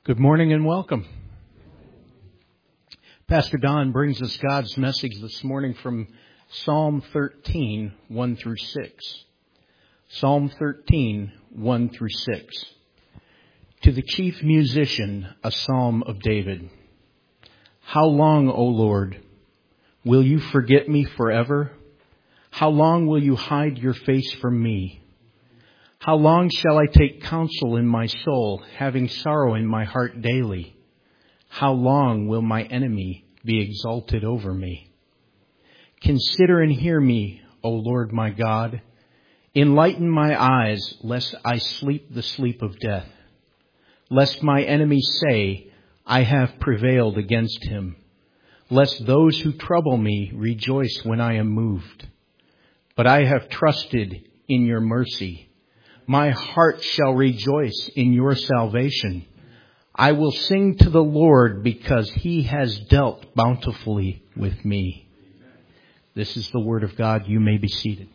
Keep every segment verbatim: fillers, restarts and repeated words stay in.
Good morning and welcome. Pastor Don brings us God's message this morning from Psalm thirteen, one through six. Psalm thirteen, one through six. To the chief musician, a psalm of David. How long, O Lord, will you forget me forever? How long will you hide your face from me? How long shall I take counsel in my soul, having sorrow in my heart daily? How long will my enemy be exalted over me? Consider and hear me, O Lord my God. Enlighten my eyes, lest I sleep the sleep of death. Lest my enemies say, I have prevailed against him. Lest those who trouble me rejoice when I am moved. But I have trusted in your mercy. My heart shall rejoice in your salvation. I will sing to the Lord because he has dealt bountifully with me. This is the word of God. You may be seated.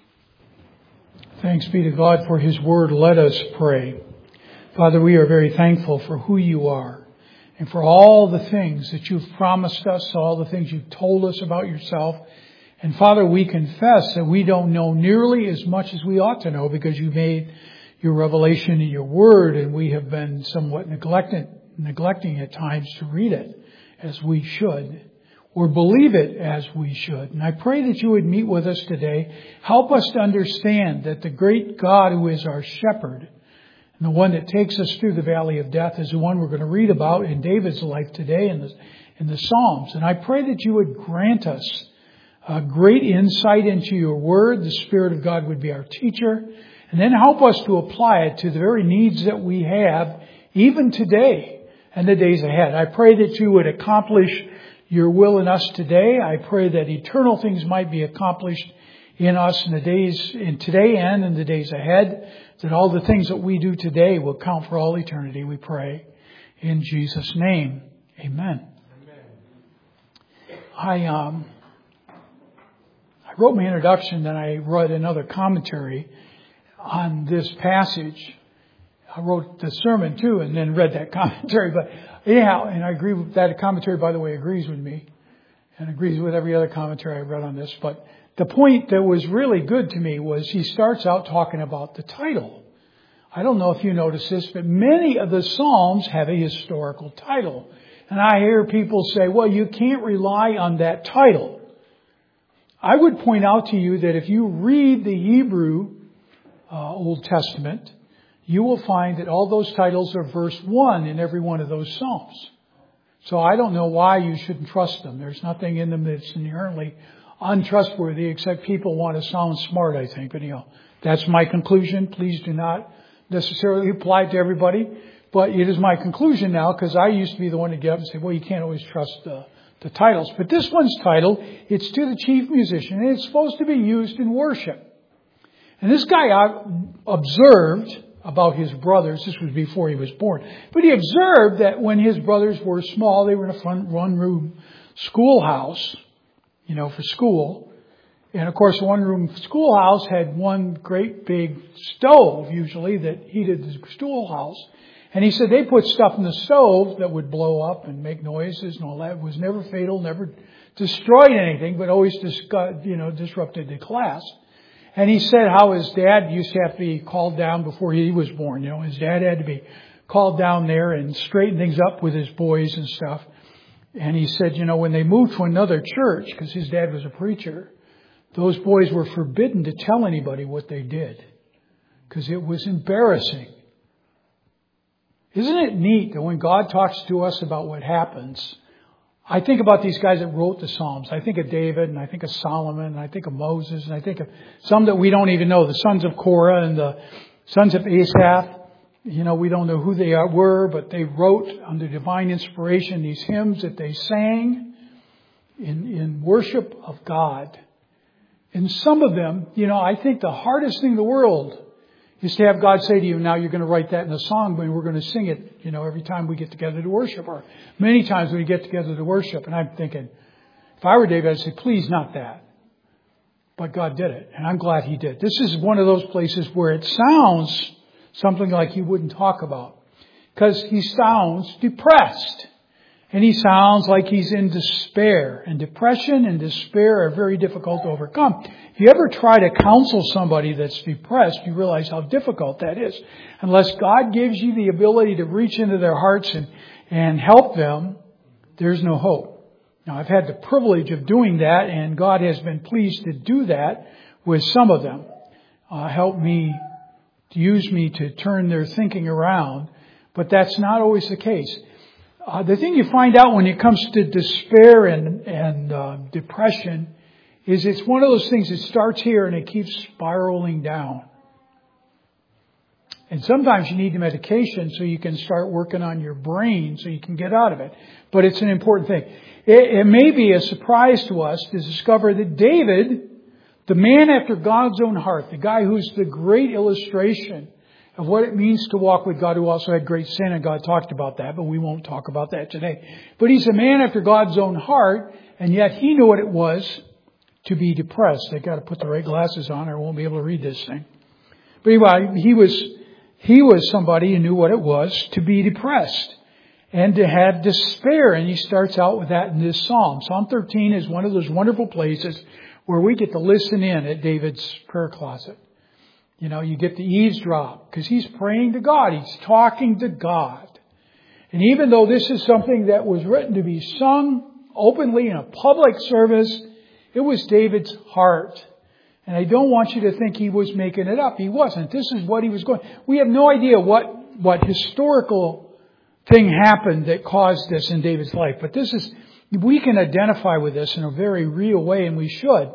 Thanks be to God for his word. Let us pray. Father, we are very thankful for who you are and for all the things that you've promised us, all the things you've told us about yourself. And Father, we confess that we don't know nearly as much as we ought to know because you made your revelation in your word, and we have been somewhat neglected, neglecting at times to read it as we should, or believe it as we should. And I pray that you would meet with us today. Help us to understand that the great God who is our shepherd, and the one that takes us through the valley of death, is the one we're going to read about in David's life today in the, in the Psalms. And I pray that you would grant us a great insight into your word. The Spirit of God would be our teacher. And then help us to apply it to the very needs that we have, even today and the days ahead. I pray that you would accomplish your will in us today. I pray that eternal things might be accomplished in us in the days, in today and in the days ahead. That all the things that we do today will count for all eternity, we pray. In Jesus' name, amen. Amen. I, um, I wrote my introduction, then I read another commentary on this passage. I wrote the sermon too and then read that commentary. But anyhow, and I agree with that commentary, by the way, agrees with me and agrees with every other commentary I read on this. But the point that was really good to me was he starts out talking about the title. I don't know if you notice this, but many of the Psalms have a historical title. And I hear people say, well, you can't rely on that title. I would point out to you that if you read the Hebrew Uh, Old Testament, you will find that all those titles are verse one in every one of those Psalms. So I don't know why you shouldn't trust them. There's nothing in them that's inherently untrustworthy, except people want to sound smart, I think. But, you know, that's my conclusion. Please do not necessarily apply it to everybody. But it is my conclusion now, because I used to be the one to get up and say, well, you can't always trust the, the titles. But this one's title, it's to the chief musician, and it's supposed to be used in worship. And this guy observed about his brothers. This was before he was born. But he observed that when his brothers were small, they were in a front one-room schoolhouse, you know, for school. And, of course, the one-room schoolhouse had one great big stove, usually, that heated the schoolhouse. And he said they put stuff in the stove that would blow up and make noises and all that. It was never fatal, never destroyed anything, but always, you know, disrupted the class. And he said how his dad used to have to be called down before he was born. You know, his dad had to be called down there and straighten things up with his boys and stuff. And he said, you know, when they moved to another church, because his dad was a preacher, those boys were forbidden to tell anybody what they did, because it was embarrassing. Isn't it neat that when God talks to us about what happens, I think about these guys that wrote the Psalms. I think of David, and I think of Solomon, and I think of Moses, and I think of some that we don't even know, the sons of Korah and the sons of Asaph. You know, we don't know who they are, were, but they wrote under divine inspiration these hymns that they sang in, in worship of God. And some of them, you know, I think the hardest thing in the world is to have God say to you, now you're going to write that in a song, but we're going to sing it, you know, every time we get together to worship, or many times we get together to worship. And I'm thinking, if I were David, I'd say, please, not that. But God did it, and I'm glad he did. This is one of those places where it sounds something like he wouldn't talk about. because he sounds depressed. And he sounds like he's in despair. And depression and despair are very difficult to overcome. If you ever try to counsel somebody that's depressed, you realize how difficult that is. Unless God gives you the ability to reach into their hearts and, and help them, there's no hope. Now, I've had the privilege of doing that, and God has been pleased to do that with some of them. Uh, help me, to use me to turn their thinking around. But that's not always the case. Uh, the thing you find out when it comes to despair and, and uh, depression is it's one of those things that starts here and it keeps spiraling down. And sometimes you need the medication so you can start working on your brain so you can get out of it. But it's an important thing. It, it may be a surprise to us to discover that David, the man after God's own heart, the guy who's the great illustration of what it means to walk with God, who also had great sin, and God talked about that, but we won't talk about that today. But he's a man after God's own heart, and yet he knew what it was to be depressed. I've got to put the right glasses on or I won't be able to read this thing. But anyway, he was, he was somebody who knew what it was to be depressed and to have despair. And he starts out with that in this psalm. Psalm thirteen is one of those wonderful places where we get to listen in at David's prayer closet. You know, you get to eavesdrop because he's praying to God. He's talking to God. And even though this is something that was written to be sung openly in a public service, it was David's heart. And I don't want you to think he was making it up. He wasn't. This is what he was going. We have no idea what, what historical thing happened that caused this in David's life. But this is, we can identify with this in a very real way, and we should.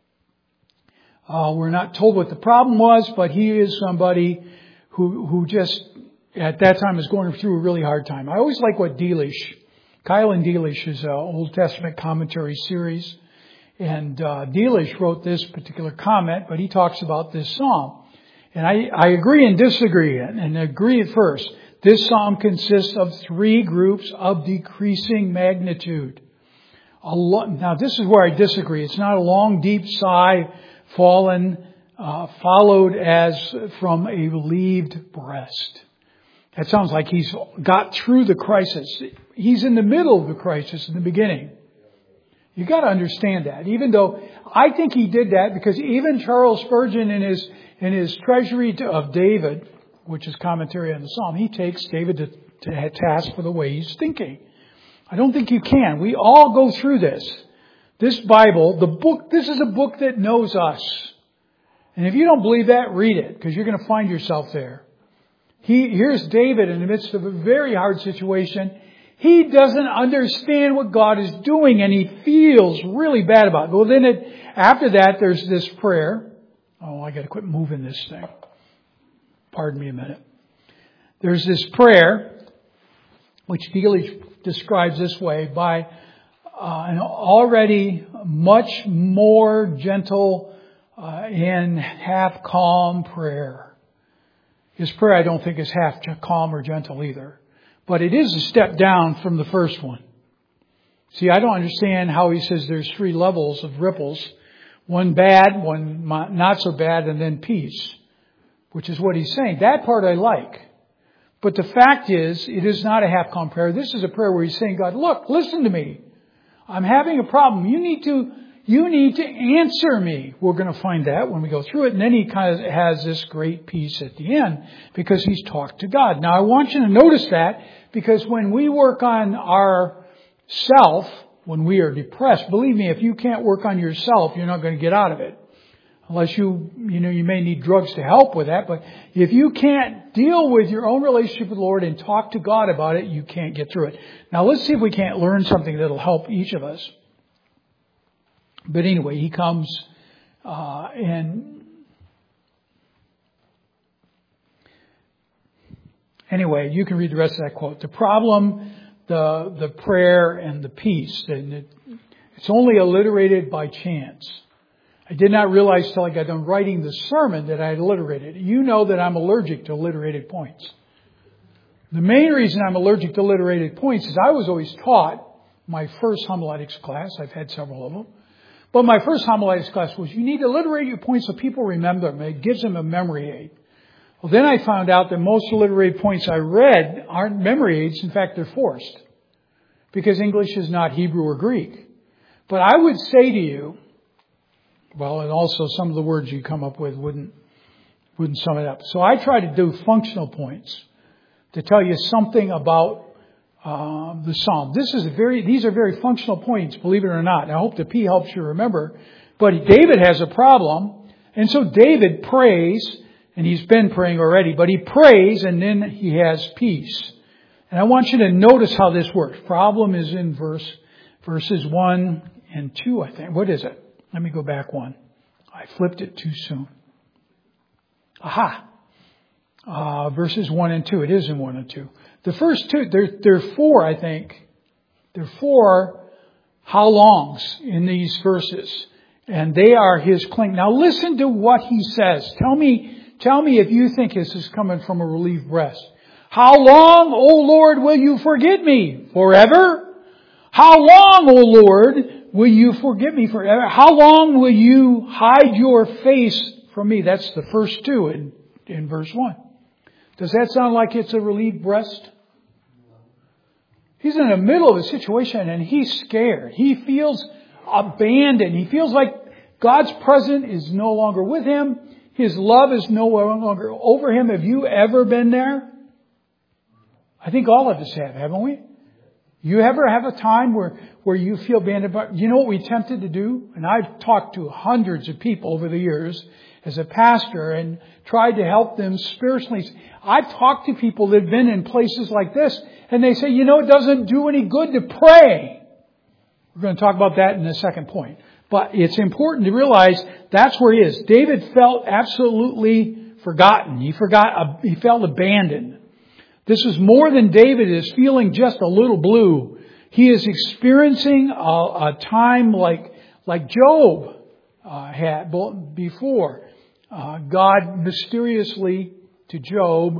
Uh, we're not told what the problem was, but he is somebody who, who just, at that time, was going through a really hard time. I always like what Delitzsch, Keil and Delitzsch's uh, Old Testament commentary series. And uh, Delitzsch wrote this particular comment, but he talks about this psalm. And I, I agree and disagree. And, and agree at first. This psalm consists of three groups of decreasing magnitude. A lo- now, this is where I disagree. It's not a long, deep sigh fallen, uh, followed as from a relieved breast. That sounds like he's got through the crisis. He's in the middle of the crisis in the beginning. You got to understand that. Even though I think he did that because even Charles Spurgeon in his in his Treasury of David, which is commentary on the Psalm, he takes David to, to task for the way he's thinking. I don't think you can. We all go through this. This Bible, the book, this is a book that knows us. And if you don't believe that, read it, because you're going to find yourself there. He, here's David in the midst of a very hard situation. He doesn't understand what God is doing, and he feels really bad about it. Well, then it, after that, there's this prayer. Oh, I got to quit moving this thing. Pardon me a minute. There's this prayer, which Delitzsch describes this way, by Uh, an already much more gentle uh, and half calm prayer. His prayer, I don't think, is half calm or gentle either. But it is a step down from the first one. See, I don't understand how he says there's three levels of ripples. One bad, one not so bad, and then peace. Which is what he's saying. That part I like. But the fact is, it is not a half calm prayer. This is a prayer where he's saying, God, look, listen to me. I'm having a problem. You need to, you need to answer me. We're going to find that when we go through it. And then he kind of has this great peace at the end because he's talked to God. Now I want you to notice that because when we work on our self, when we are depressed, believe me, if you can't work on yourself, you're not going to get out of it. Unless you, you know, you may need drugs to help with that. But if you can't deal with your own relationship with the Lord and talk to God about it, you can't get through it. Now let's see if we can't learn something that'll help each of us. But anyway, he comes, uh, and anyway, you can read the rest of that quote. The problem, the, the prayer and the peace, and it, it's only alliterated by chance. I did not realize till I got done writing the sermon that I had alliterated. You know that I'm allergic to alliterated points. The main reason I'm allergic to alliterated points is I was always taught, my first homiletics class, I've had several of them, but my first homiletics class was you need to alliterate your points so people remember them. It gives them a memory aid. Well, then I found out that most literary points I read aren't memory aids. In fact, they're forced. Because English is not Hebrew or Greek. But I would say to you, well, and also some of the words you come up with wouldn't, wouldn't sum it up. So I try to do functional points to tell you something about uh, the psalm. This is a very, these are very functional points, believe it or not. And I hope the P helps you remember. But David has a problem. And so David prays, and he's been praying already, but he prays and then he has peace. And I want you to notice how this works. Problem is in verse, verses one and two, I think. What is it? Let me go back one. I flipped it too soon. Aha. Uh, verses one and two. It is in one and two. The first two, there, there are four, I think. There are four how longs in these verses. And they are his cling. Now listen to what he says. Tell me, tell me if you think this is coming from a relieved breast. How long, O Lord, will you forget me? Forever? How long, O Lord, will you forget me forever? How long will you hide your face from me? That's the first two in, in verse one. Does that sound like it's a relieved breast? He's in the middle of a situation and he's scared. He feels abandoned. He feels like God's presence is no longer with him. His love is no longer over him. Have you ever been there? I think all of us have, haven't we? You ever have a time where, where you feel abandoned? But you know what we tempted to do? And I've talked to hundreds of people over the years as a pastor and tried to help them spiritually. I've talked to people that have been in places like this and they say, you know, it doesn't do any good to pray. We're going to talk about that in the second point. But it's important to realize that's where he is. David felt absolutely forgotten. He forgot, he felt abandoned. This is more than David is feeling just a little blue. He is experiencing a, a time like, like Job uh, had before. Uh, God mysteriously to Job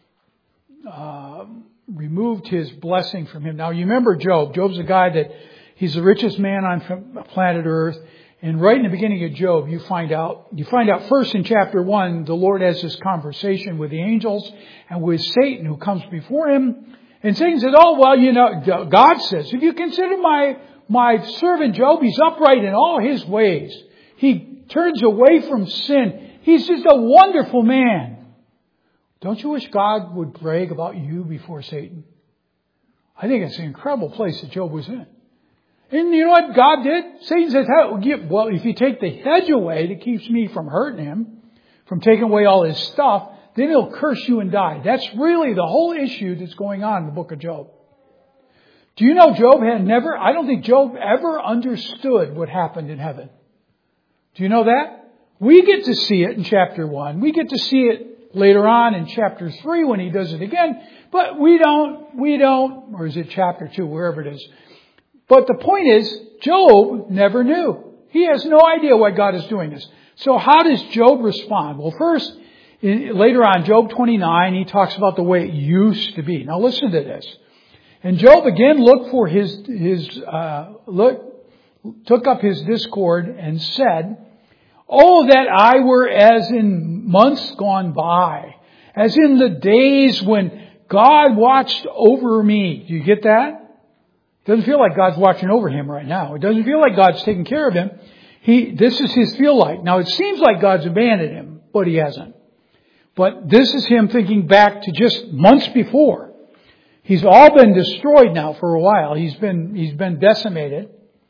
uh, removed his blessing from him. Now you remember Job. Job's a guy that he's the richest man on planet Earth. And right in the beginning of Job, you find out, you find out first in chapter one, the Lord has this conversation with the angels and with Satan who comes before him. And Satan says, oh, well, you know, God says, if you consider my, my servant Job, he's upright in all his ways. He turns away from sin. He's just a wonderful man. Don't you wish God would brag about you before Satan? I think it's an incredible place that Job was in. And you know what God did? Satan says, well, if you take the hedge away that keeps me from hurting him, from taking away all his stuff, then he'll curse you and die. That's really the whole issue that's going on in the book of Job. Do you know Job had never, I don't think Job ever understood what happened in heaven. Do you know that? We get to see it in chapter one. We get to see it later on in chapter three when he does it again. But we don't, we don't, or is it chapter two, wherever it is. But the point is, Job never knew. He has no idea why God is doing this. So how does Job respond? Well, first, in, later on, Job twenty-nine, he talks about the way it used to be. Now listen to this. And Job again looked for his, his, uh, look, took up his discord and said, oh, that I were as in months gone by, as in the days when God watched over me. Do you get that? It doesn't feel like God's watching over him right now. It doesn't feel like God's taking care of him. He, this is his feel like. Now it seems like God's abandoned him, but he hasn't. But this is him thinking back to just months before. He's all been destroyed now for a while. He's been, he's been decimated.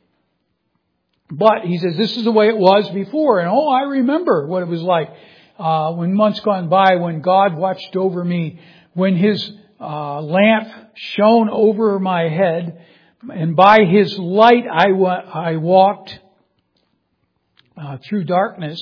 But he says, this is the way it was before. And oh, I remember what it was like, uh, when months gone by, when God watched over me, when his, uh, lamp shone over my head. And by his light I, wa- I walked uh, through darkness.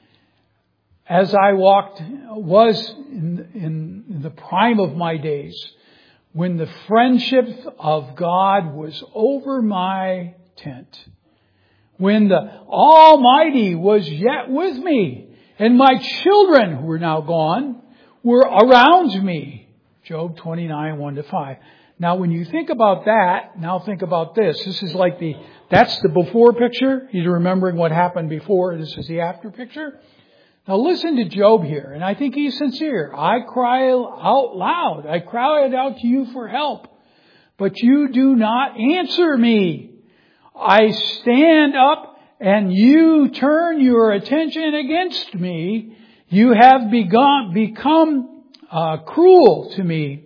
As I walked, was in, in the prime of my days, when the friendship of God was over my tent. When the Almighty was yet with me, and my children, who are now gone, were around me. Job twenty-nine, one to five. Now, when you think about that, now think about this. This is like the, that's the before picture. He's remembering what happened before. This is the after picture. Now listen to Job here, and I think he's sincere. I cry out loud. I cried out to you for help, but you do not answer me. I stand up and you turn your attention against me. You have begun, become uh, cruel to me.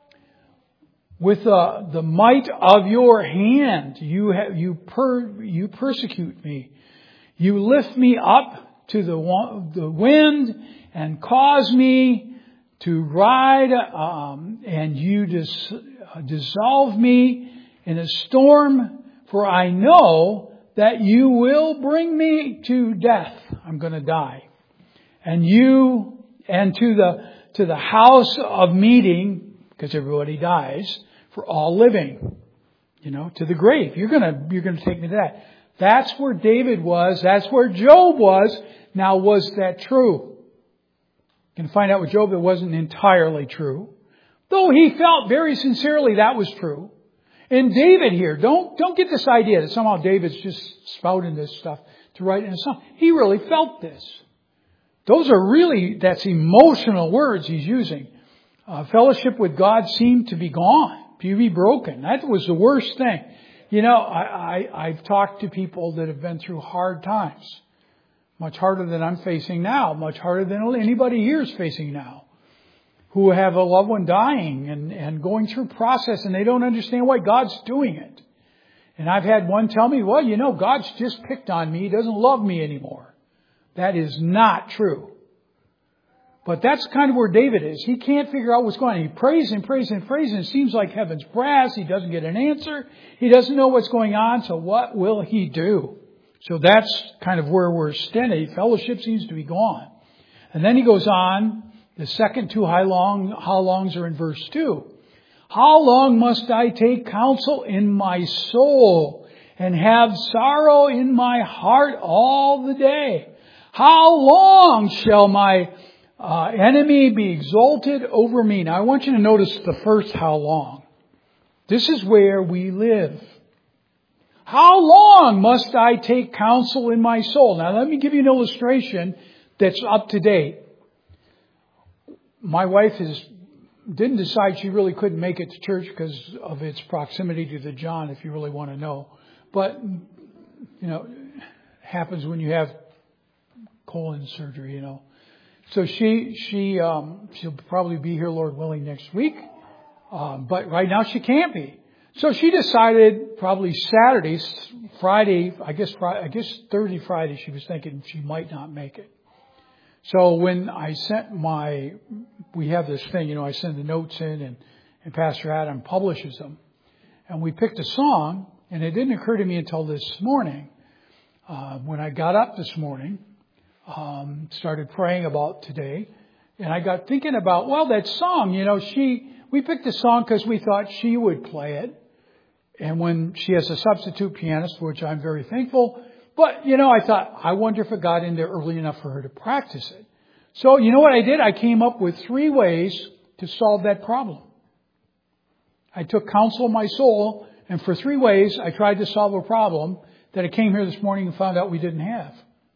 With uh, the might of your hand, you have, you per, you persecute me. You lift me up to the the wind and cause me to ride, um, and you dis, uh, dissolve me in a storm. For I know that you will bring me to death. I'm going to die, and you and to the to the house of meeting, because everybody dies. For all living, you know, to the grave. You're gonna you're gonna take me to that. That's where David was. That's where Job was. Now, was that true? You can find out with Job it wasn't entirely true. Though he felt very sincerely that was true. And David here, don't, don't get this idea that somehow David's just spouting this stuff to write in a song. He really felt this. Those are really, that's emotional words he's using. Uh, fellowship with God seemed to be gone, to be broken. That was the worst thing. You know, I, I, I've talked to people that have been through hard times. Much harder than I'm facing now. Much harder than anybody here is facing now. Who have a loved one dying and, and going through process and they don't understand why God's doing it. And I've had one tell me, well, you know, God's just picked on me. He doesn't love me anymore. That is not true. But that's kind of where David is. He can't figure out what's going on. He prays and prays and prays and it seems like heaven's brass. He doesn't get an answer. He doesn't know what's going on. So what will he do? So that's kind of where we're standing. Fellowship seems to be gone. And then he goes on. The second two how long, how longs are in verse two. How long must I take counsel in my soul and have sorrow in my heart all the day? How long shall my uh, enemy be exalted over me? Now I want you to notice the first how long. This is where we live. How long must I take counsel in my soul? Now let me give you an illustration that's up to date. My wife is, didn't decide she really couldn't make it to church because of its proximity to the John, if you really want to know. But, you know, it happens when you have colon surgery, you know. So she, she, um, she'll probably be here, Lord willing, next week. Um, but right now she can't be. So she decided probably Saturday, Friday, I guess, Friday, I guess Thursday, Friday, she was thinking she might not make it. So when I sent my, we have this thing, you know, I send the notes in and, and Pastor Adam publishes them. And we picked a song, and it didn't occur to me until this morning. Uh, when I got up this morning, um, started praying about today, and I got thinking about, well, that song, you know, she, we picked a song because we thought she would play it. And when she has a substitute pianist, which I'm very thankful. But, you know, I thought, I wonder if it got in there early enough for her to practice it. So, you know what I did? I came up with three ways to solve that problem. I took counsel of my soul, and for three ways, I tried to solve a problem that I came here this morning and found out we didn't have.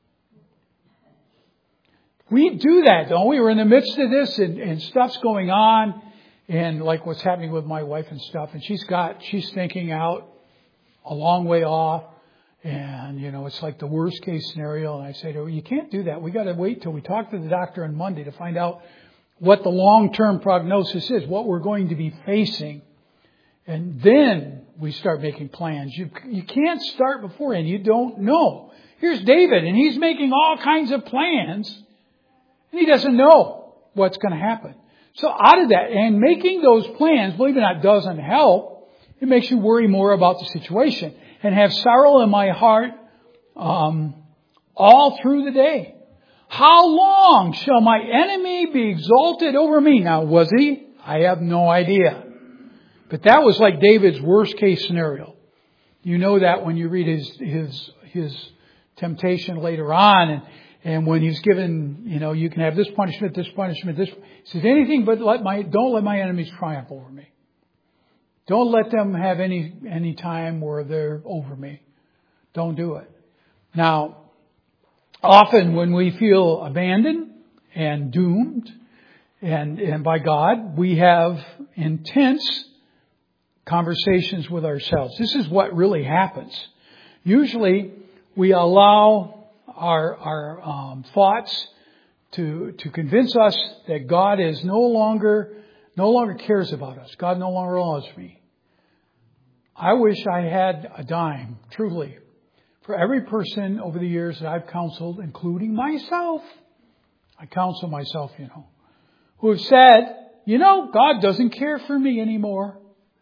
We do that, don't we? We're in the midst of this, and, and stuff's going on, and like what's happening with my wife and stuff, and she's got, she's thinking out a long way off. And, you know, it's like the worst case scenario. And I say to her, you can't do that. We got to wait till we talk to the doctor on Monday to find out what the long-term prognosis is, what we're going to be facing. And then we start making plans. You, you can't start beforehand. You don't know. Here's David, and he's making all kinds of plans. And he doesn't know what's going to happen. So out of that, and making those plans, believe it or not, doesn't help. It makes you worry more about the situation. And have sorrow in my heart um, all through the day. How long shall my enemy be exalted over me? Now, was he? I have no idea. But that was like David's worst case scenario. You know that when you read his his his temptation later on, and and when he's given, you know, you can have this punishment, this punishment, this. He says anything but let my don't let my enemies triumph over me. Don't let them have any, any time where they're over me. Don't do it. Now, often when we feel abandoned and doomed and, and by God, we have intense conversations with ourselves. This is what really happens. Usually we allow our, our um, thoughts to, to convince us that God is no longer, no longer cares about us. God no longer loves me. I wish I had a dime, truly, for every person over the years that I've counseled, including myself. I counsel myself, you know, who have said, you know, God doesn't care for me anymore.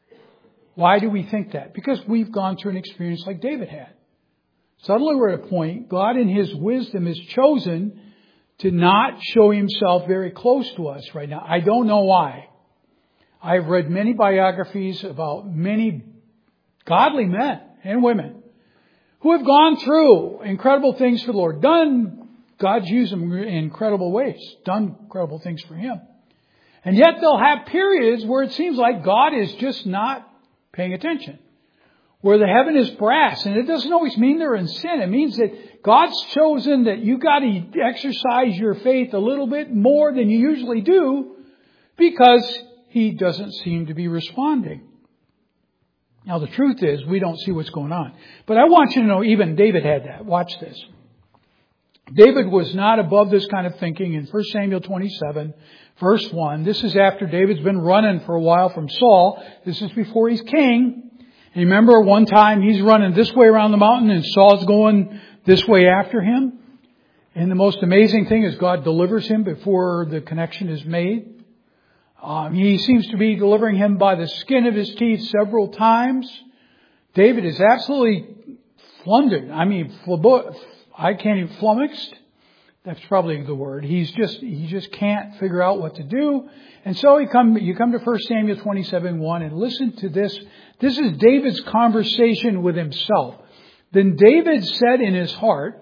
Why do we think that? Because we've gone through an experience like David had. Suddenly we're at a point, God in His wisdom has chosen to not show Himself very close to us right now. I don't know why. I've read many biographies about many godly men and women who have gone through incredible things for the Lord. Done, God's used them in incredible ways. Done incredible things for Him. And yet they'll have periods where it seems like God is just not paying attention. Where the heaven is brass. And it doesn't always mean they're in sin. It means that God's chosen that you got to exercise your faith a little bit more than you usually do because He doesn't seem to be responding. Now the truth is we don't see what's going on. But I want you to know even David had that. Watch this. David was not above this kind of thinking in First Samuel twenty-seven, verse one. This is after David's been running for a while from Saul. This is before he's king. And remember one time he's running this way around the mountain and Saul's going this way after him. And the most amazing thing is God delivers him before the connection is made. Um, he seems to be delivering him by the skin of his teeth several times. David is absolutely flundered. I mean, flabo- I can't even flummoxed. That's probably the word. He's just, he just can't figure out what to do. And so he come, you come to First Samuel twenty-seven one and listen to this. This is David's conversation with himself. Then David said in his heart,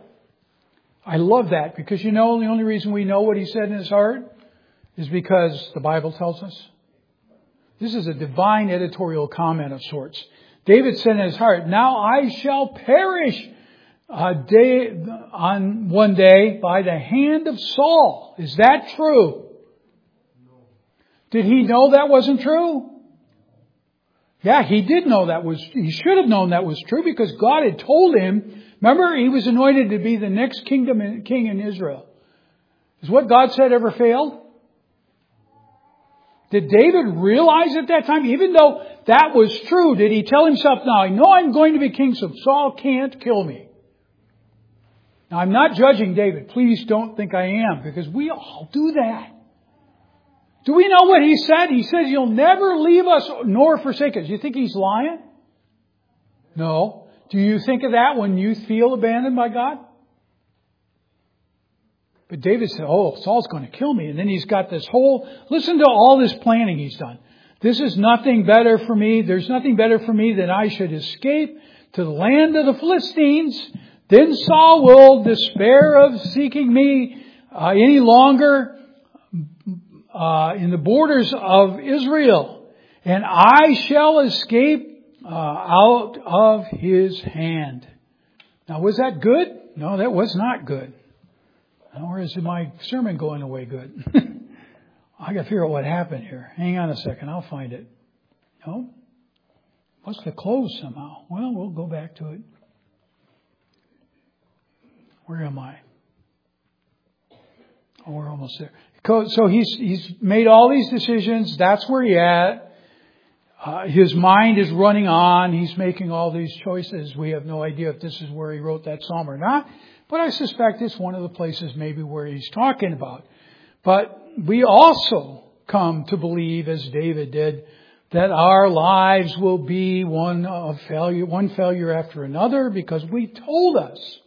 I love that because you know the only reason we know what he said in his heart is because the Bible tells us. This is a divine editorial comment of sorts. David said in his heart, now I shall perish a day, on one day by the hand of Saul. Is that true? Did he know that wasn't true? Yeah, he did know that was, he should have known that was true because God had told him, remember, he was anointed to be the next kingdom in, king in Israel. Is what God said ever failed? Did David realize at that time, even though that was true, did he tell himself, now I know I'm going to be king, so Saul can't kill me? Now I'm not judging David. Please don't think I am, because we all do that. Do we know what he said? He says, you'll never leave us nor forsake us. You think he's lying? No. Do you think of that when you feel abandoned by God? But David said, oh, Saul's going to kill me. And then he's got this whole, listen to all this planning he's done. This is nothing better for me. There's nothing better for me than I should escape to the land of the Philistines. Then Saul will despair of seeking me uh, any longer uh, in the borders of Israel. And I shall escape uh, out of his hand. Now, was that good? No, that was not good. Or is my sermon going away good? I got to figure out what happened here. Hang on a second. I'll find it. No? Must have closed somehow. Well, we'll go back to it. Where am I? Oh, we're almost there. So he's he's made all these decisions. That's where he's at. Uh, his mind is running on. He's making all these choices. We have no idea if this is where he wrote that psalm or not. But I suspect it's one of the places maybe where he's talking about. But we also come to believe, as David did, that our lives will be one of failure, one failure after another, because we told us.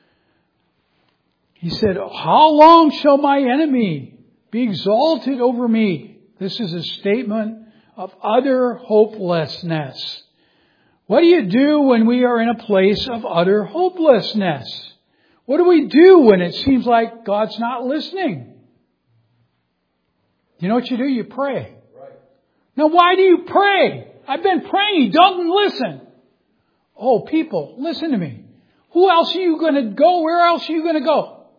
He said, how long shall my enemy be exalted over me? This is a statement of utter hopelessness. What do you do when we are in a place of utter hopelessness? What do we do when it seems like God's not listening? You know what you do? You pray. Right. Now, why do you pray? I've been praying. He doesn't listen. Oh, people, listen to me. Who else are you going to go? Where else are you going to go?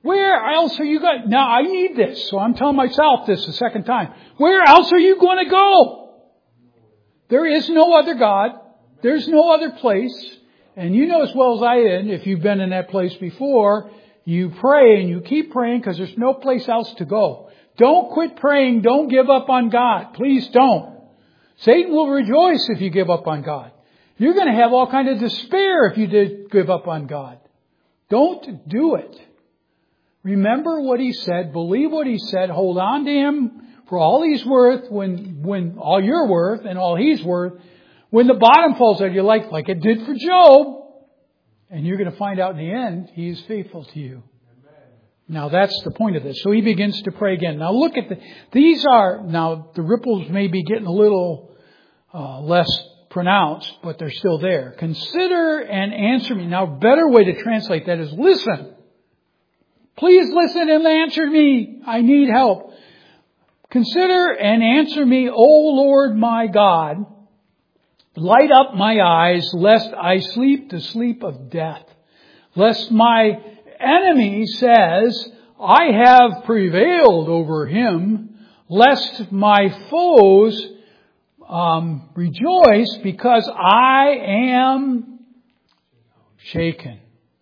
Where else are you going? Now I need this, so I'm telling myself this the second time. Where else are you going to go? There is no other God. There's no other place. And you know as well as I did, if you've been in that place before, you pray and you keep praying because there's no place else to go. Don't quit praying. Don't give up on God. Please don't. Satan will rejoice if you give up on God. You're going to have all kind of despair if you did give up on God. Don't do it. Remember what He said. Believe what He said. Hold on to Him for all He's worth, when when all you're worth and all He's worth. When the bottom falls out of your life, like it did for Job, and you're going to find out in the end, He is faithful to you. Amen. Now that's the point of this. So he begins to pray again. Now look at the, these are, now the ripples may be getting a little uh, less pronounced, but they're still there. Consider and answer me. Now a better way to translate that is listen. Please listen and answer me. I need help. Consider and answer me, O Lord my God. Light up my eyes, lest I sleep the sleep of death. Lest my enemy says, I have prevailed over him. Lest my foes um, rejoice because I am shaken.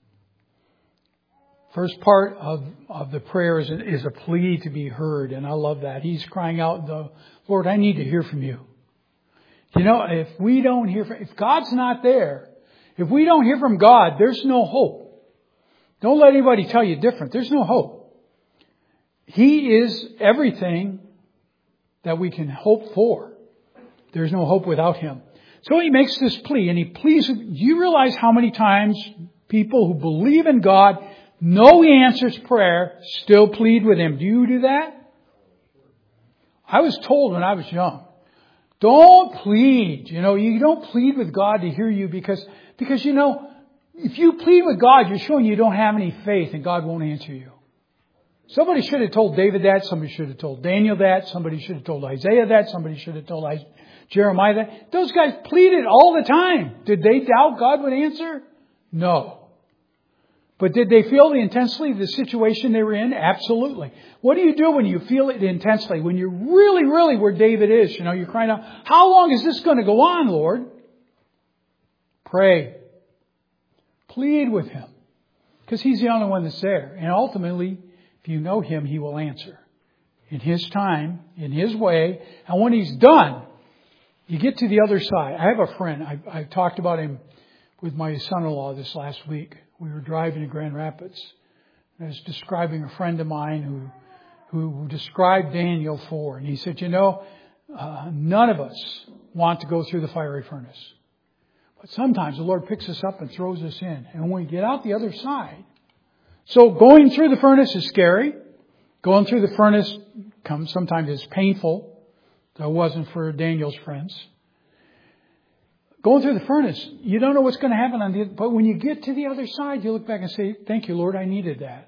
First part of, of the prayer is a, is a plea to be heard, and I love that. He's crying out, the Lord, I need to hear from you. You know, if we don't hear from, if God's not there, if we don't hear from God, there's no hope. Don't let anybody tell you different. There's no hope. He is everything that we can hope for. There's no hope without Him. So he makes this plea, and he pleads. Do you realize how many times people who believe in God, know He answers prayer, still plead with Him? Do you do that? I was told when I was young, don't plead. You know, you don't plead with God to hear you because, because you know, if you plead with God, you're showing you don't have any faith and God won't answer you. Somebody should have told David that. Somebody should have told Daniel that. Somebody should have told Isaiah that. Somebody should have told Jeremiah that. Those guys pleaded all the time. Did they doubt God would answer? No. But did they feel intensely the situation they were in? Absolutely. What do you do when you feel it intensely? When you're really, really where David is, you know, you're crying out, how long is this going to go on, Lord? Pray. Plead with Him. Because He's the only one that's there. And ultimately, if you know Him, He will answer. In His time, in His way. And when He's done, you get to the other side. I have a friend. I, I talked about him with my son-in-law this last week. We were driving to Grand Rapids. I was describing a friend of mine who who described Daniel four. And he said, you know, uh, none of us want to go through the fiery furnace. But sometimes the Lord picks us up and throws us in. And when we get out the other side. So going through the furnace is scary. Going through the furnace comes sometimes is painful. That wasn't for Daniel's friends. Going through the furnace, you don't know what's going to happen on the, but when you get to the other side, you look back and say, thank you, Lord, I needed that.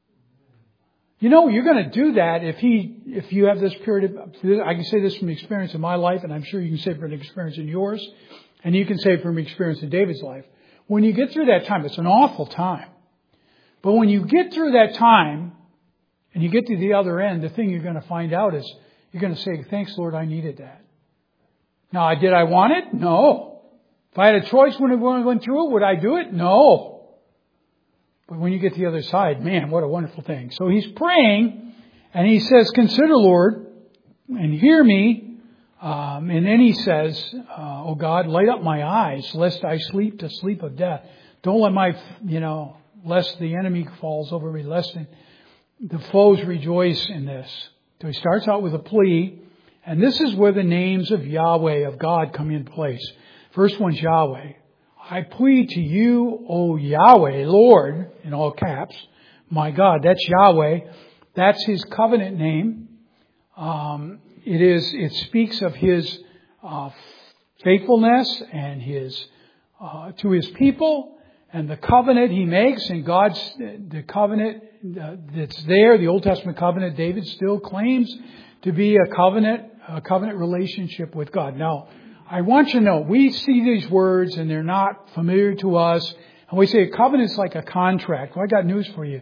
You know, you're going to do that if he, if you have this period of, I can say this from experience in my life, and I'm sure you can say from an experience in yours, and you can say from experience in David's life. When you get through that time, it's an awful time. But when you get through that time, and you get to the other end, the thing you're going to find out is, you're going to say, thanks, Lord, I needed that. Now, did I want it? No. If I had a choice when I went through it, would I do it? No. But when you get to the other side, man, what a wonderful thing. So he's praying, and he says, consider, Lord, and hear me. Um, and then he says, uh, oh God, light up my eyes, lest I sleep the sleep of death. Don't let my, you know, lest the enemy falls over me, lest the foes rejoice in this. So he starts out with a plea, and this is where the names of Yahweh, of God, come into place. First one's Yahweh. I plead to you, O Yahweh, Lord, in all caps, my God. That's Yahweh. That's His covenant name. Um, it is. It speaks of His uh, faithfulness and His uh, to His people and the covenant He makes. And God's the covenant uh, that's there, the Old Testament covenant. David still claims to be a covenant, a covenant relationship with God. Now, I want you to know, we see these words and they're not familiar to us. And we say a covenant's like a contract. Well, I got news for you.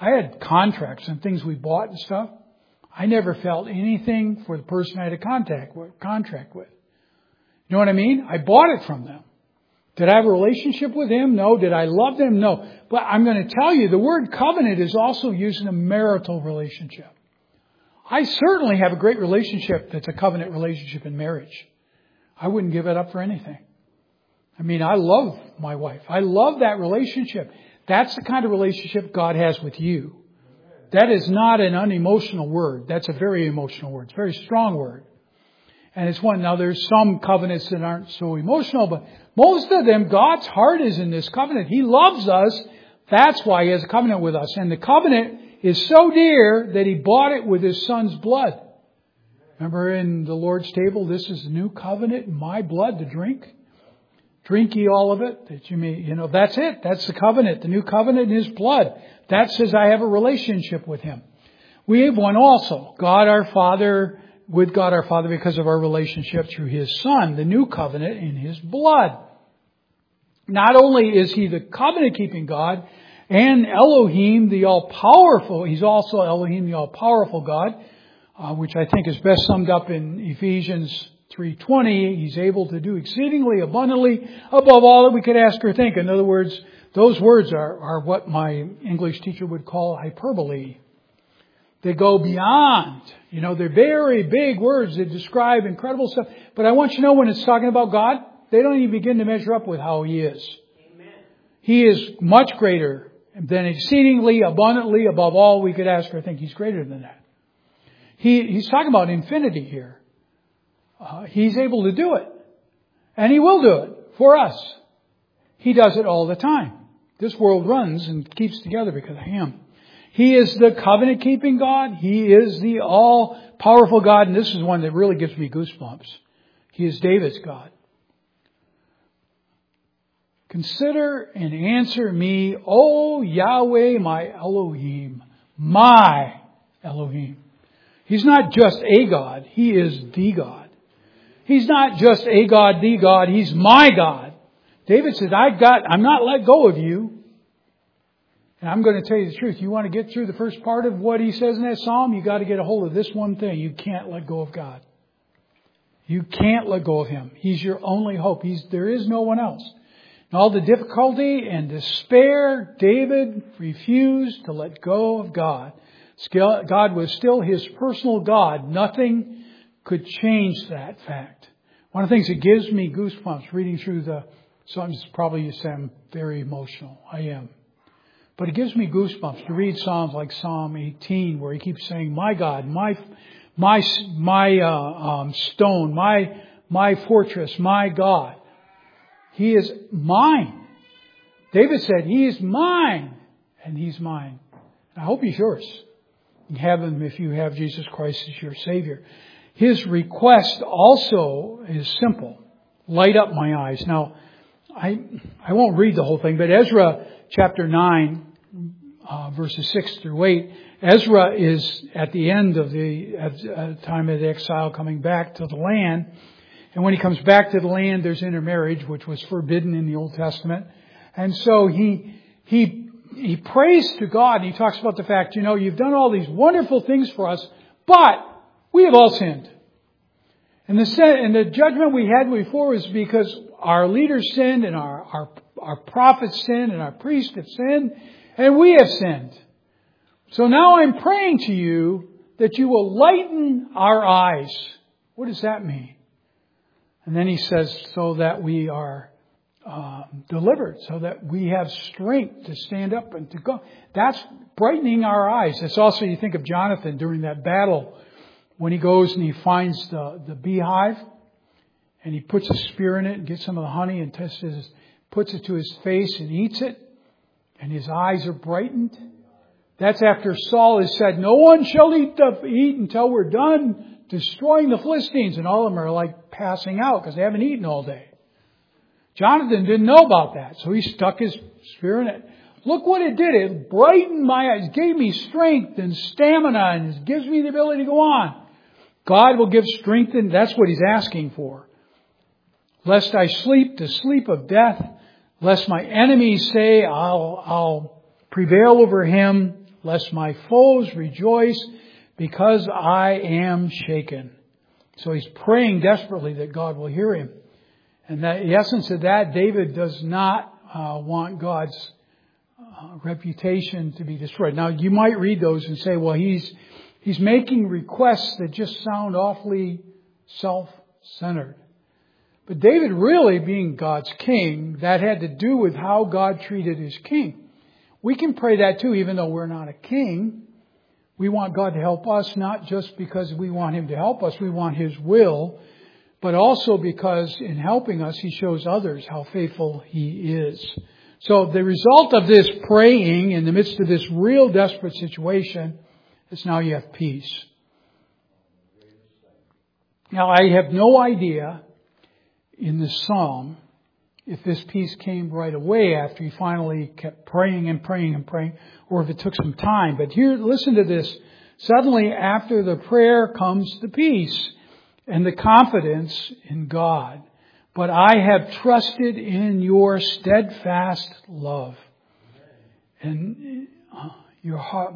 I had contracts and things we bought and stuff. I never felt anything for the person I had a contact with, contract with. You know what I mean? I bought it from them. Did I have a relationship with him? No. Did I love them? No. But I'm going to tell you, the word covenant is also used in a marital relationship. I certainly have a great relationship that's a covenant relationship in marriage. I wouldn't give it up for anything. I mean, I love my wife. I love that relationship. That's the kind of relationship God has with you. That is not an unemotional word. That's a very emotional word. It's a very strong word. And it's one, now there's some covenants that aren't so emotional, but most of them, God's heart is in this covenant. He loves us. That's why He has a covenant with us. And the covenant is so dear that He bought it with His Son's blood. Remember in the Lord's table, this is the new covenant in my blood to drink. Drink ye all of it, that you may, you know, that's it. That's the covenant, the new covenant in His blood. That says I have a relationship with Him. We have one also. God our Father, with God our Father because of our relationship through His Son, the new covenant in His blood. Not only is He the covenant-keeping God and Elohim, the all-powerful, He's also Elohim, the all-powerful God, uh, which I think is best summed up in Ephesians three twenty. He's able to do exceedingly abundantly above all that we could ask or think. In other words, those words are, are what my English teacher would call hyperbole. They go beyond. You know, they're very big words that describe incredible stuff. But I want you to know when it's talking about God, they don't even begin to measure up with how He is. Amen. He is much greater than exceedingly abundantly above all we could ask or think. He's greater than that. He, he's talking about infinity here. Uh, he's able to do it. And He will do it for us. He does it all the time. This world runs and keeps together because of Him. He is the covenant-keeping God. He is the all-powerful God. And this is one that really gives me goosebumps. He is David's God. Consider and answer me, O Yahweh, my Elohim, my Elohim. He's not just a God. He is the God. He's not just a God, the God. He's my God. David says, I got, I'm not let go of you. And I'm going to tell you the truth. You want to get through the first part of what he says in that psalm, you got to get a hold of this one thing. You can't let go of God. You can't let go of Him. He's your only hope. He's, there is no one else. In all the difficulty and despair, David refused to let go of God. God was still his personal God. Nothing could change that fact. One of the things that gives me goosebumps reading through the Psalms, probably you say I'm very emotional. I am. But it gives me goosebumps to read Psalms like Psalm eighteen, where he keeps saying, my God, my my my uh, um, stone, my my fortress, my God. He is mine. David said, He is mine, and He's mine. I hope He's yours. You have Him if you have Jesus Christ as your Savior. His request also is simple. Light up my eyes. Now, I I won't read the whole thing, but Ezra chapter nine, uh, verses six through eight. Ezra is at the end of the uh, time of the exile coming back to the land. And when he comes back to the land, there's intermarriage, which was forbidden in the Old Testament. And so he he he prays to God, and he talks about the fact, you know, you've done all these wonderful things for us, but we have all sinned. And the sin, and the judgment we had before was because our leaders sinned, and our, our, our prophets sinned, and our priests have sinned, and we have sinned. So now I'm praying to you that you will lighten our eyes. What does that mean? And then he says, so that we are uh, delivered, so that we have strength to stand up and to go. That's brightening our eyes. It's also, you think of Jonathan during that battle when he goes and he finds the, the beehive and he puts a spear in it and gets some of the honey and tests his, puts it to his face and eats it. And his eyes are brightened. That's after Saul has said, no one shall eat, the, eat until we're done destroying the Philistines. And all of them are like passing out because they haven't eaten all day. Jonathan didn't know about that. So he stuck his spear in it. Look what it did. It brightened my eyes, gave me strength and stamina, and it gives me the ability to go on. God will give strength, and that's what He's asking for. Lest I sleep the sleep of death, lest my enemies say I'll, I'll prevail over him. lest my foes rejoice because I am shaken. So he's praying desperately that God will hear him. And that, the essence of that, David does not uh, want God's uh, reputation to be destroyed. Now, you might read those and say, well, he's he's making requests that just sound awfully self-centered. But David really being God's king, that had to do with how God treated his king. We can pray that too, even though we're not a king. We want God to help us, not just because we want him to help us, we want his will, but also because in helping us, he shows others how faithful he is. So the result of this praying in the midst of this real desperate situation is now you have peace. Now, I have no idea in the psalm if this peace came right away after he finally kept praying and praying and praying, or if it took some time. But here, listen to this. Suddenly, after the prayer comes the peace and the confidence in God. But I have trusted in your steadfast love. And your heart,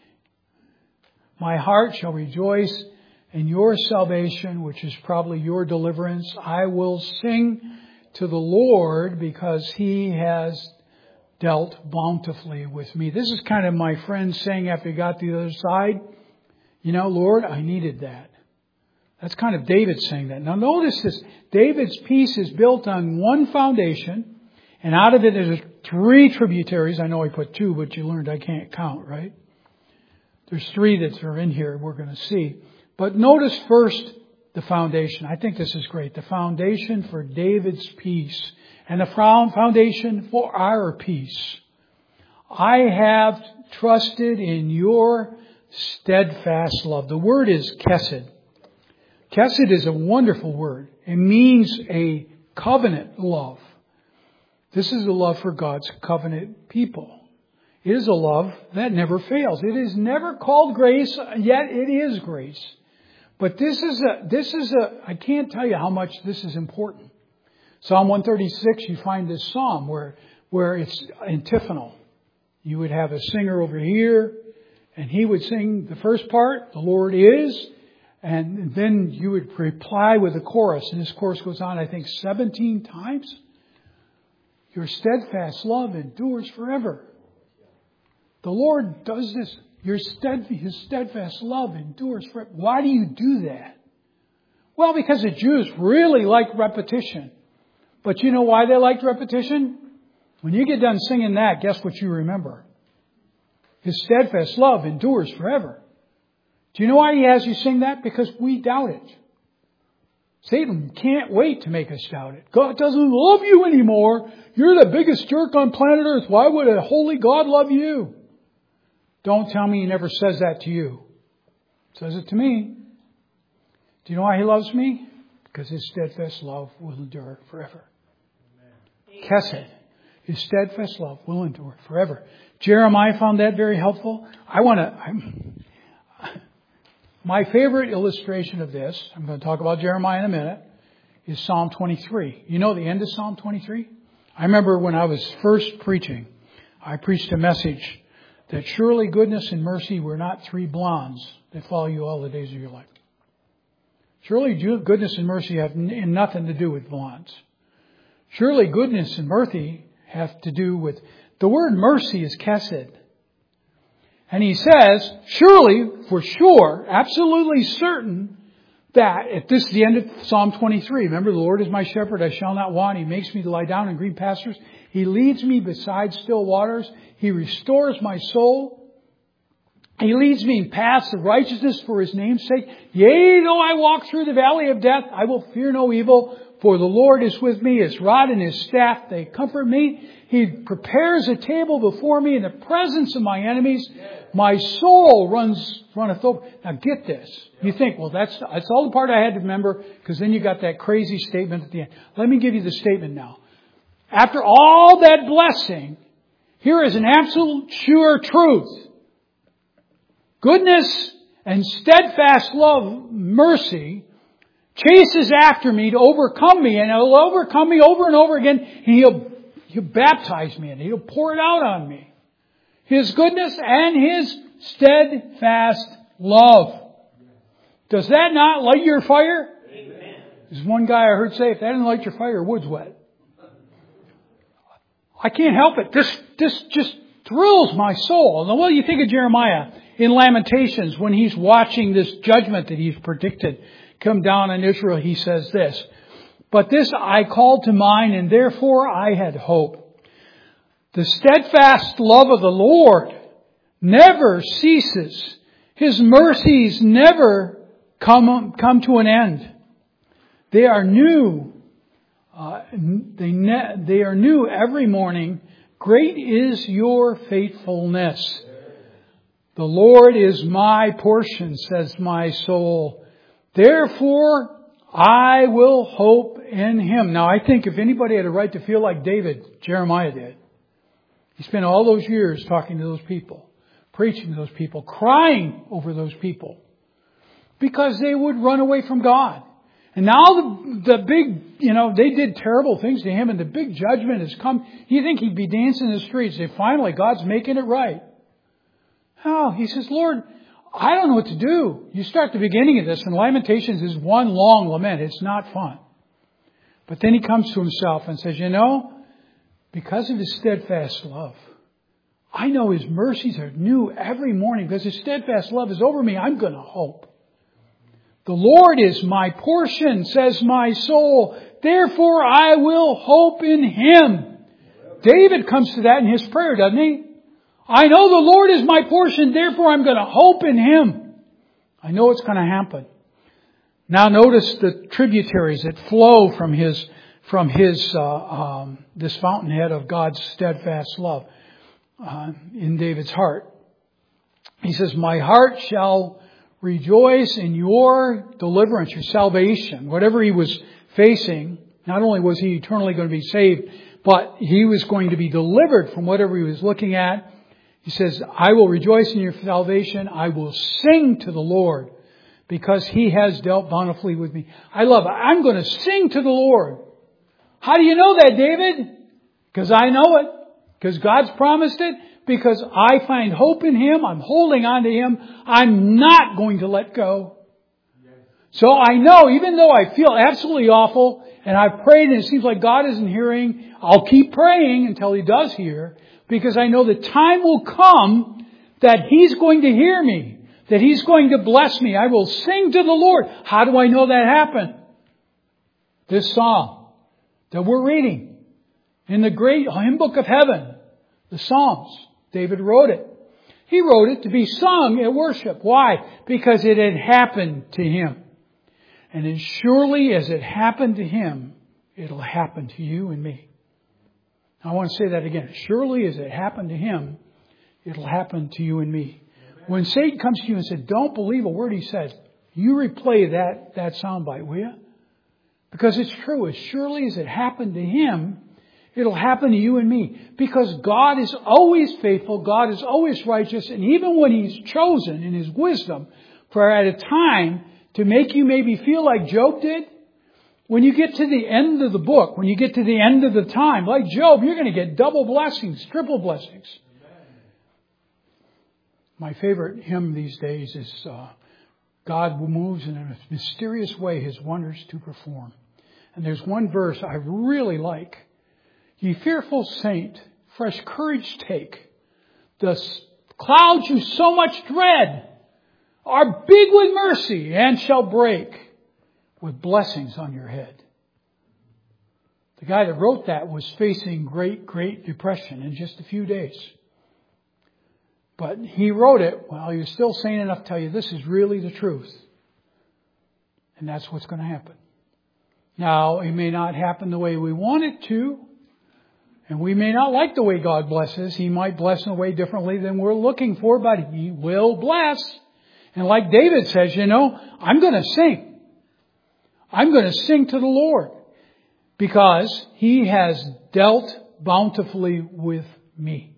my heart shall rejoice in your salvation, which is probably your deliverance. I will sing to the Lord because he has dealt bountifully with me. This is kind of my friend saying after he got to the other side, you know, Lord, I needed that. That's kind of David saying that. Now notice this. David's peace is built on one foundation, and out of it there's three tributaries. I know I put two, but you learned I can't count, right? There's three that are in here we're going to see. But notice first the foundation. I think this is great. The foundation for David's peace and the foundation for our peace. I have trusted in your steadfast love. The word is kesed. Kesed is a wonderful word. It means a covenant love. This is the love for God's covenant people. It is a love that never fails. It is never called grace, yet it is grace. But this is a, this is a, I can't tell you how much this is important. Psalm one thirty-six, you find this psalm where, where it's antiphonal. You would have a singer over here, and he would sing the first part, the Lord is, and then you would reply with a chorus. And this chorus goes on, I think, seventeen times. Your steadfast love endures forever. The Lord does this. Your stead, His steadfast love endures forever. Why do you do that? Well, because the Jews really like repetition. But you know why they liked repetition? When you get done singing that, guess what you remember? His steadfast love endures forever. Do you know why he has you sing that? Because we doubt it. Satan can't wait to make us doubt it. God doesn't love you anymore. You're the biggest jerk on planet Earth. Why would a holy God love you? Don't tell me he never says that to you. Says it to me. Do you know why he loves me? Because his steadfast love will endure forever. Kesed. His steadfast love will endure forever. Jeremiah found that very helpful. I want to... My favorite illustration of this, I'm going to talk about Jeremiah in a minute, is Psalm twenty-three. You know the end of Psalm twenty-three? I remember when I was first preaching, I preached a message that surely goodness and mercy were not three blondes that follow you all the days of your life. Surely goodness and mercy have nothing to do with blondes. Surely goodness and mercy have to do with... The word mercy is kesed. And he says, surely, for sure, absolutely certain, that at this the end of Psalm twenty-three, remember, the Lord is my shepherd, I shall not want. He makes me to lie down in green pastures. He leads me beside still waters. He restores my soul. He leads me in paths of righteousness for his name's sake. Yea, though I walk through the valley of death, I will fear no evil, for the Lord is with me. His rod and his staff, they comfort me. He prepares a table before me in the presence of my enemies. My soul runs, runneth over. Now get this. You think, well, that's, that's all the part I had to remember, because then you got that crazy statement at the end. Let me give you the statement now. After all that blessing, here is an absolute sure truth. Goodness and steadfast love, mercy, chases after me to overcome me, and it'll overcome me over and over again, and he'll, he'll baptize me, and he'll pour it out on me. His goodness and His steadfast love. Does that not light your fire? Amen. There's one guy I heard say, if that didn't light your fire, wood's wet. I can't help it. This, this just thrills my soul. Now what do you think of Jeremiah in Lamentations when he's watching this judgment that he's predicted come down on Israel? He says this, but this I called to mind, and therefore I had hope. The steadfast love of the Lord never ceases. His mercies never come, come to an end. They are new. Uh, they, ne- they are new every morning. Great is your faithfulness. The Lord is my portion, says my soul. Therefore, I will hope in Him. Now, I think if anybody had a right to feel like David, Jeremiah did. He spent all those years talking to those people, preaching to those people, crying over those people, because they would run away from God. And now the, the big, you know, they did terrible things to him, and the big judgment has come. You think he'd be dancing in the streets. And finally, God's making it right. Oh, he says, Lord, I don't know what to do. You start the beginning of this, and Lamentations is one long lament. It's not fun. But then he comes to himself and says, you know, because of His steadfast love, I know His mercies are new every morning. Because His steadfast love is over me, I'm going to hope. The Lord is my portion, says my soul. Therefore I will hope in Him. David comes to that in his prayer, doesn't he? I know the Lord is my portion, therefore I'm going to hope in Him. I know it's going to happen. Now notice the tributaries that flow from his, from his, uh, um, this fountainhead of God's steadfast love uh, in David's heart. He says, my heart shall rejoice in your deliverance, your salvation. Whatever he was facing, not only was he eternally going to be saved, but he was going to be delivered from whatever he was looking at. He says, I will rejoice in your salvation. I will sing to the Lord because He has dealt bountifully with me. I love it. I'm going to sing to the Lord. How do you know that, David? Because I know it. Because God's promised it. Because I find hope in Him. I'm holding on to Him. I'm not going to let go. So I know, even though I feel absolutely awful, and I've prayed and it seems like God isn't hearing, I'll keep praying until He does hear. Because I know the time will come that He's going to hear me. That He's going to bless me. I will sing to the Lord. How do I know that happened? This psalm that we're reading in the great hymn book of heaven, the Psalms. David wrote it. He wrote it to be sung at worship. Why? Because it had happened to him. And as surely as it happened to him, it'll happen to you and me. I want to say that again. Surely as it happened to him, it'll happen to you and me. When Satan comes to you and says, don't believe a word he says, you replay that, that soundbite, will you? Because it's true. As surely as it happened to him, it'll happen to you and me. Because God is always faithful. God is always righteous. And even when He's chosen in His wisdom for at a time to make you maybe feel like Job did, when you get to the end of the book, when you get to the end of the time, like Job, you're going to get double blessings, triple blessings. My favorite hymn these days is uh, God moves in a mysterious way His wonders to perform. And there's one verse I really like. Ye fearful saint, fresh courage take. The clouds you so much dread are big with mercy and shall break with blessings on your head. The guy that wrote that was facing great, great depression in just a few days. But he wrote it while he was still sane enough to tell you this is really the truth. And that's what's going to happen. Now, it may not happen the way we want it to. And we may not like the way God blesses. He might bless in a way differently than we're looking for, but He will bless. And like David says, you know, I'm going to sing. I'm going to sing to the Lord because He has dealt bountifully with me.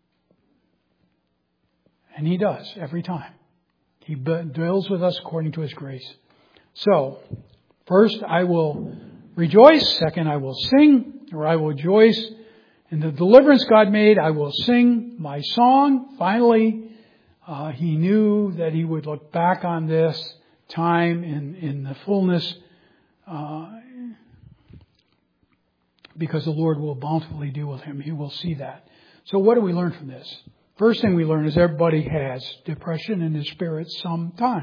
And He does every time. He deals with us according to His grace. So, first I will rejoice. Second, I will sing, or I will rejoice. And the deliverance God made, I will sing my song. Finally, uh, he knew that he would look back on this time in, in the fullness, uh, because the Lord will bountifully deal with him. He will see that. So what do we learn from this? First thing we learn is everybody has depression in his spirit sometime.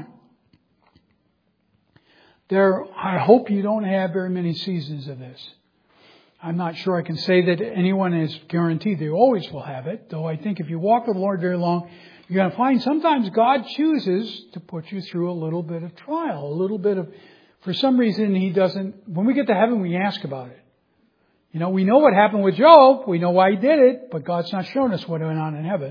There, I hope you don't have very many seasons of this. I'm not sure I can say that anyone is guaranteed they always will have it, though I think if you walk with the Lord very long, you're going to find sometimes God chooses to put you through a little bit of trial, a little bit of, for some reason He doesn't, when we get to heaven we ask about it. You know, we know what happened with Job, we know why he did it, but God's not showing us what went on in heaven.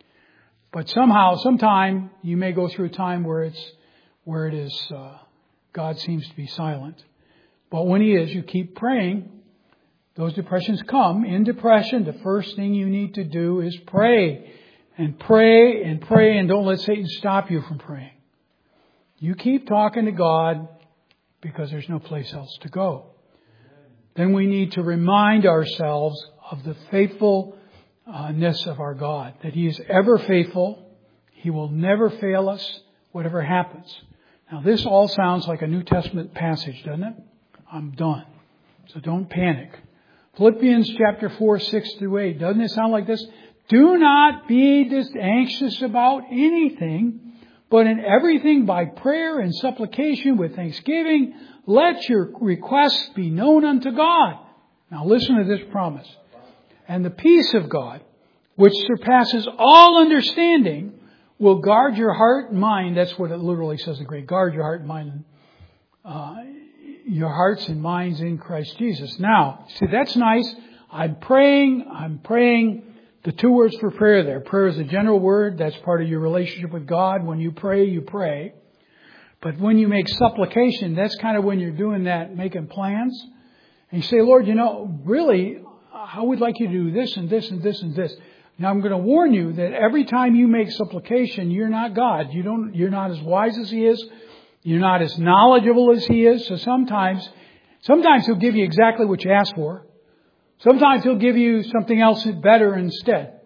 But somehow, sometime, you may go through a time where it's, where it is, uh, God seems to be silent. But when He is, you keep praying. Those depressions come. In depression, the first thing you need to do is pray. And pray and pray and don't let Satan stop you from praying. You keep talking to God because there's no place else to go. Then we need to remind ourselves of the faithfulness of our God. That He is ever faithful. He will never fail us, whatever happens. Now this all sounds like a New Testament passage, doesn't it? I'm done. So don't panic. Philippians chapter four, six through eight. Doesn't it sound like this? Do not be just anxious about anything, but in everything by prayer and supplication with thanksgiving, let your requests be known unto God. Now listen to this promise. And the peace of God, which surpasses all understanding, will guard your heart and mind. That's what it literally says in Greek. Guard your heart and mind. Uh, your hearts and minds in Christ Jesus. Now, see, that's nice. I'm praying. I'm praying. The two words for prayer there. Prayer is a general word. That's part of your relationship with God. When you pray, you pray. But when you make supplication, that's kind of when you're doing that, making plans. And you say, Lord, you know, really, I would like you to do this and this and this and this. Now, I'm going to warn you that every time you make supplication, you're not God. You don't, you're not as wise as He is. You're not as knowledgeable as He is. So sometimes, sometimes He'll give you exactly what you asked for. Sometimes He'll give you something else better instead.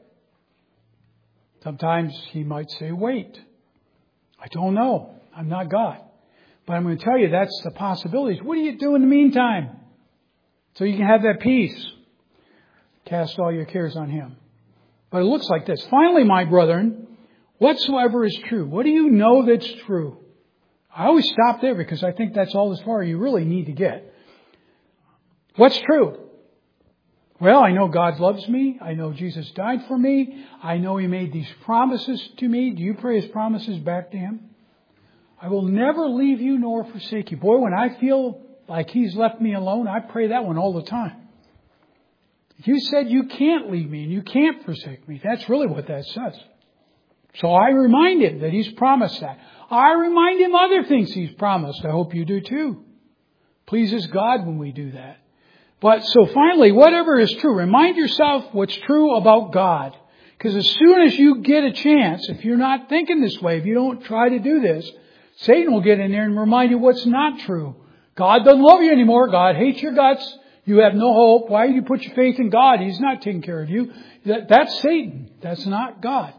Sometimes He might say, wait. I don't know. I'm not God. But I'm going to tell you that's the possibilities. What do you do in the meantime? So you can have that peace. Cast all your cares on Him. But it looks like this. Finally, my brethren, whatsoever is true. What do you know that's true? I always stop there because I think that's all as far as you really need to get. What's true? Well, I know God loves me. I know Jesus died for me. I know He made these promises to me. Do you pray His promises back to Him? I will never leave you nor forsake you. Boy, when I feel like He's left me alone, I pray that one all the time. You said you can't leave me and you can't forsake me. That's really what that says. So I remind Him that He's promised that. I remind Him other things He's promised. I hope you do too. Pleases God when we do that. But so finally, whatever is true, remind yourself what's true about God. Because as soon as you get a chance, if you're not thinking this way, if you don't try to do this, Satan will get in there and remind you what's not true. God doesn't love you anymore. God hates your guts. You have no hope. Why do you put your faith in God? He's not taking care of you. That, that's Satan. That's not God.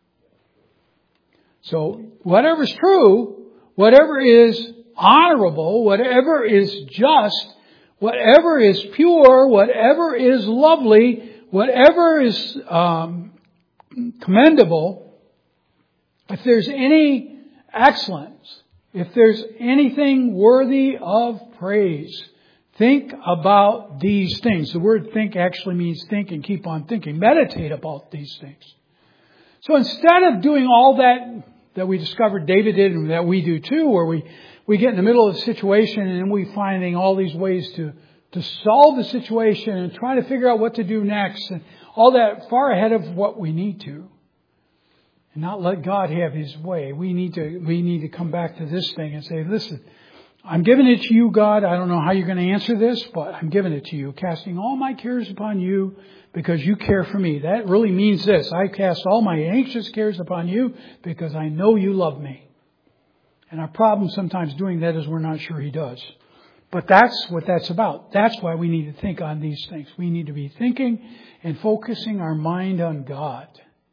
So whatever's true, whatever is honorable, whatever is just, whatever is pure, whatever is lovely, whatever is um, commendable, if there's any excellence, if there's anything worthy of praise, think about these things. The word think actually means think and keep on thinking. Meditate about these things. So instead of doing all that that we discovered David did and that we do too, where we, we get in the middle of a situation and we finding all these ways to, to solve the situation and trying to figure out what to do next and all that far ahead of what we need to. And not let God have His way. We need to, we need to come back to this thing and say, listen, I'm giving it to you, God. I don't know how you're going to answer this, but I'm giving it to you. Casting all my cares upon you because you care for me. That really means this. I cast all my anxious cares upon you because I know you love me. And our problem sometimes doing that is we're not sure He does. But that's what that's about. That's why we need to think on these things. We need to be thinking and focusing our mind on God.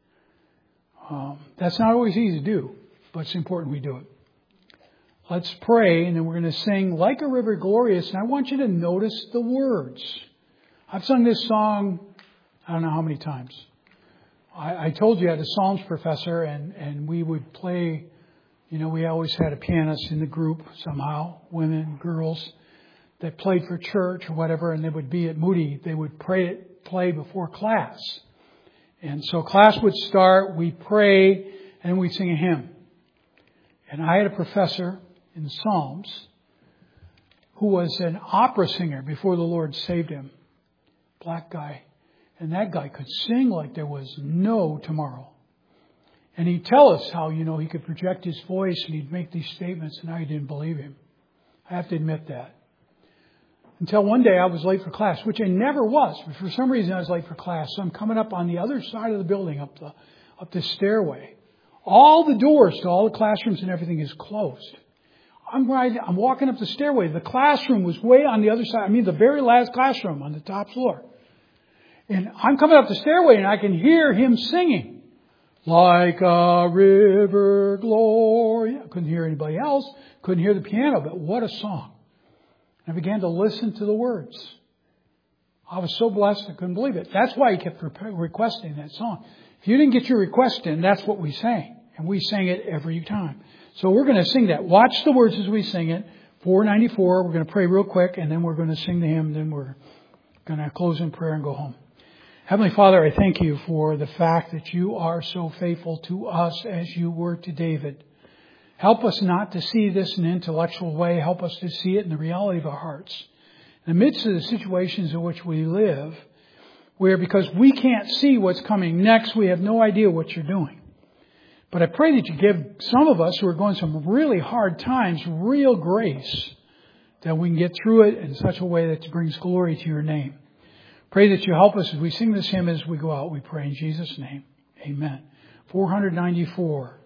Um, that's not always easy to do, but it's important we do it. Let's pray, and then we're going to sing Like a River Glorious, and I want you to notice the words. I've sung this song, I don't know how many times. I, I told you I had a Psalms professor, and, and we would play, you know, we always had a pianist in the group somehow, women, girls, that played for church or whatever, and they would be at Moody. They would pray it, play before class. And so class would start, we'd pray, and we'd sing a hymn. And I had a professor in the Psalms who was an opera singer before the Lord saved him. Black guy. And that guy could sing like there was no tomorrow. And he'd tell us how, you know, he could project his voice and he'd make these statements, and I didn't believe him. I have to admit that. Until one day I was late for class, which I never was. But for some reason I was late for class. So I'm coming up on the other side of the building, up the up the stairway. All the doors to all the classrooms and everything is closed. I'm right, I'm walking up the stairway. The classroom was way on the other side. I mean, the very last classroom on the top floor. And I'm coming up the stairway and I can hear him singing. Like a river glory. I couldn't hear anybody else. Couldn't hear the piano, but what a song. I began to listen to the words. I was so blessed I couldn't believe it. That's why he kept requesting that song. If you didn't get your request in, that's what we sang. And we sang it every time. So we're going to sing that. Watch the words as we sing it. four ninety-four. We're going to pray real quick, and then we're going to sing the hymn. Then we're going to close in prayer and go home. Heavenly Father, I thank you for the fact that you are so faithful to us as you were to David. Help us not to see this in an intellectual way. Help us to see it in the reality of our hearts. In the midst of the situations in which we live, where because we can't see what's coming next, we have no idea what you're doing. But I pray that you give some of us who are going some really hard times real grace, that we can get through it in such a way that brings glory to your name. Pray that you help us as we sing this hymn as we go out. We pray in Jesus' name. Amen. four ninety-four.